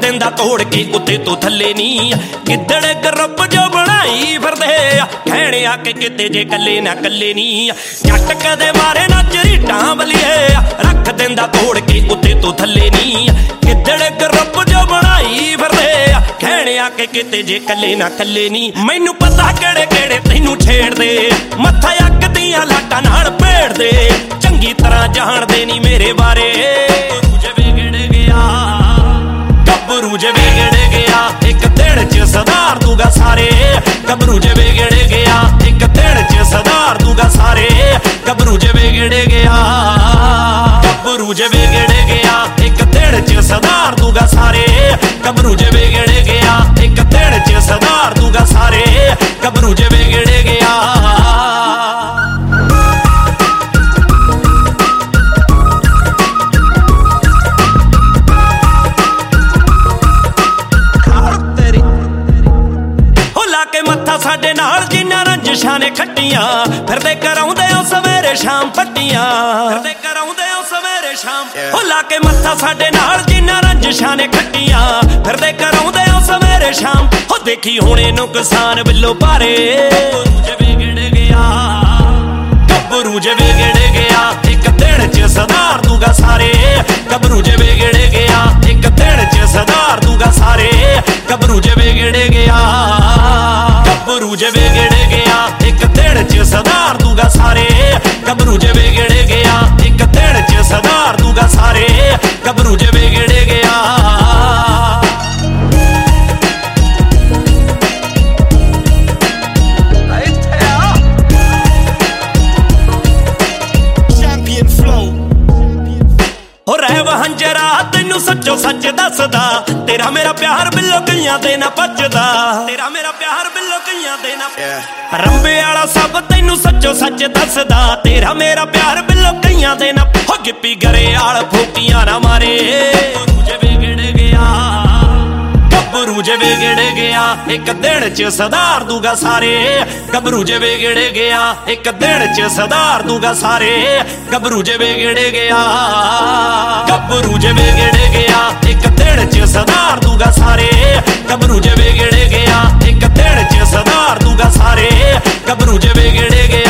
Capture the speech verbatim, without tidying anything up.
ਦਿੰਦਾ ਤੋੜ ਕੇ ਉੱਤੇ ਤੋਂ ਥੱਲੇ ਨੀ। ਗਿੱਦੜ ਗਰੁੱਪ ਜੋ ਬਣਾਈ ਫਿਰਦੇ ਆ ਕਹਿਣੇ ਆ ਕਿ ਕਿਤੇ ਜੇ ਕੱਲੇ ਨਾ ਕੱਲੇ ਨੀ। ਜੱਟ ਕਦੇ ਮਾਰੇ ਨਾ ਝਰੀਟਾਂ ਬਲੀਏ ਰੱਖ ਦਿੰਦਾ ਤੋੜ ਕੇ ਉੱਤੇ ਤੋਂ ਥੱਲੇ ਨੀ। ਗਿੱਦੜ ਗਰੁੱਪ ਜੋ ਬਣਾਈ ਫਿਰਦੇ ਆ ਕਹਿਣੇ ਆ ਕਿ ਕਿਤੇ ਜੇ ਕੱਲੇ ਨਾ ਕੱਲੇ ਨੀ। ਮੈਨੂੰ ਪਤਾ ਕਿਹੜੇ ਕਿਹੜੇ ਤੈਨੂੰ ਛੇੜਦੇ ਮੱਥਾ ਅੱਗ ਦੀਆਂ ਲਾਟਾਂ ਨਾਲ ਭੇੜਦੇ ਚੰਗੀ ਤਰ੍ਹਾਂ ਜਾਣਦੇ ਨੀ ਮੇਰੇ ਬਾਰੇ। ਗੱਭਰੂ ਜੇ ਵਿਗੜ ਗਿਆ ਇੱਕ ਦਿਨ ਚ ਸੁਧਾਰ ਦੂਗਾ ਸਾਰੇ। ਗੱਭਰੂ ਜੇ ਵਿਗੜ ਗਿਆ ਇੱਕ ਦਿਨ ਚ ਸੁਧਾਰ ਦੂਗਾ ਸਾਰੇ। ਗੱਭਰੂ ਜੇ ਵਿਗੜ ਗਿਆ ਗੱਭਰੂ ਜੇ ਵਿਗੜ ਗਿਆ ਇੱਕ ਦਿਨ ਚ ਸੁਧਾਰ ਦੂਗਾ ਸਾਰੇ। ਗੱਭਰੂ ਜੇ ਵਿਗੜ ਗਿਆ ਇੱਕ ਦਿਨ ਚ ਸੁਧਾਰ ਦੂਗਾ ਸਾਰੇ। ਗੱਭਰੂ ਜੇ ਵਿਗੜ ਗਿਆ। ਮੱਥਾ ਸਾਡੇ ਨਾਲ ਜਿਨ੍ਹਾਂ ਰੰਜਿਸ਼ਾਂ ਨੇ ਖੱਟੀਆਂ ਫਿਰਦੇ ਕਰਾਉਂਦੇ ਹੋ ਸਵੇਰੇ ਸ਼ਾਮ ਪੱਟੀਆਂ। ਫਿਰਦੇ ਕਰਾਉਂਦੇ ਹੋ ਸਵੇਰੇ ਸ਼ਾਮ ਹੋ ਲਾ ਕੇ ਮੱਥਾ ਸਾਡੇ ਨਾਲ ਜਿਨ੍ਹਾਂ ਰੰਜਿਸ਼ਾਂ ਨੇ ਖੱਟੀਆਂ ਫਿਰਦੇ ਕਰਾਉਂਦੇ ਹੋ ਸਵੇਰੇ ਸ਼ਾਮ। ਹੋ ਦੇਖੀ ਹੁਣੇ ਨੁਕਸਾਨ ਬਿੱਲੋ ਭਾਰੇ। ਗੱਭਰੂ ਜੇ ਵਿਗੜ ਗਿਆ ਇੱਕ ਦਿਨ ਚ ਸੁਧਾਰ ਦੂਗਾ ਸਾਰੇ। ਗੱਭਰੂ ਜੇ ਵਿਗੜ ਗਿਆ ਇੱਕ ਦਿਨ ਚ ਸੁਧਾਰ ਦੂਗਾ ਸਾਰੇ। ਗੱਭਰੂ ਜੇ ਵਿਗੜ ਗਿਆ ਗੱਭਰੂ ਜੇ ਵਿਗੜ ਗਿਆ ਇੱਕ ਦਿਨ ਚ ਸੁਧਾਰ ਦੂਗਾ ਸਾਰੇ। ਗੱਭਰੂ ਜੇ ਵਿਗੜ ਗਿਆ ਇੱਕ ਦਿਨ ਚ ਸੁਧਾਰ ਦੂਗਾ ਸਾਰੇ। ਗੱਭਰੂ ਜੇ ਵਿਗੜ ਗਿਆ। ਹੋ ਰਹਿ ਵਹੰਜਰਾ ਤੈਨੂੰ ਸੱਚੋ ਸੱਚ ਦੱਸਦਾ ਤੇਰਾ ਮੇਰਾ ਪਿਆਰ ਬਿੱਲੋ ਕਈਆਂ ਦੇ ਨਾ ਪੱਜਦਾ। ਤੇਰਾ ਮੇਰਾ ਪਿਆਰ ਬਿੱਲੋ ਕਈਆਂ ਦੇ ਨਾ ਰੰਬੇ ਵਾਲਾ ਸਭ ਤੈਨੂੰ ਸੱਚੋ ਸੱਚ ਦੱਸਦਾ ਤੇਰਾ ਮੇਰਾ ਪਿਆਰ ਬਿੱਲੋ ਕਈਆਂ ਦੇ ਨਾ। ਹੋ ਗਿੱਪੀ ਗਰੇਵਾਲ ਫੋਕੀਆਂ ਨਾ ਮਾਰੇ। ਗੱਭਰੂ ਜੇ ਵਿਗੜ ਗਿਆ ਇੱਕ ਦਿਨ ਚ ਸੁਧਾਰ ਦੂਗਾ ਸਾਰੇ। ਗੱਭਰੂ ਜੇ ਵਿਗੜ ਗਿਆ ਇੱਕ ਦਿਨ ਚ ਸੁਧਾਰ ਦੂਗਾ ਸਾਰੇ। ਗੱਭਰੂ ਜੇ ਵਿਗੜ ਗਿਆ ਗੱਭਰੂ ਜੇ ਵਿਗੜ ਗਿਆ ਇੱਕ ਦਿਨ ਚ ਸੁਧਾਰ ਦੂਗਾ ਸਾਰੇ। ਗੱਭਰੂ ਜੇ ਵਿਗੜ ਗਿਆ ਇੱਕ ਦਿਨ ਚ ਸੁਧਾਰ ਦੂਗਾ ਸਾਰੇ। ਗੱਭਰੂ ਜੇ ਵਿਗੜ ਗਿਆ।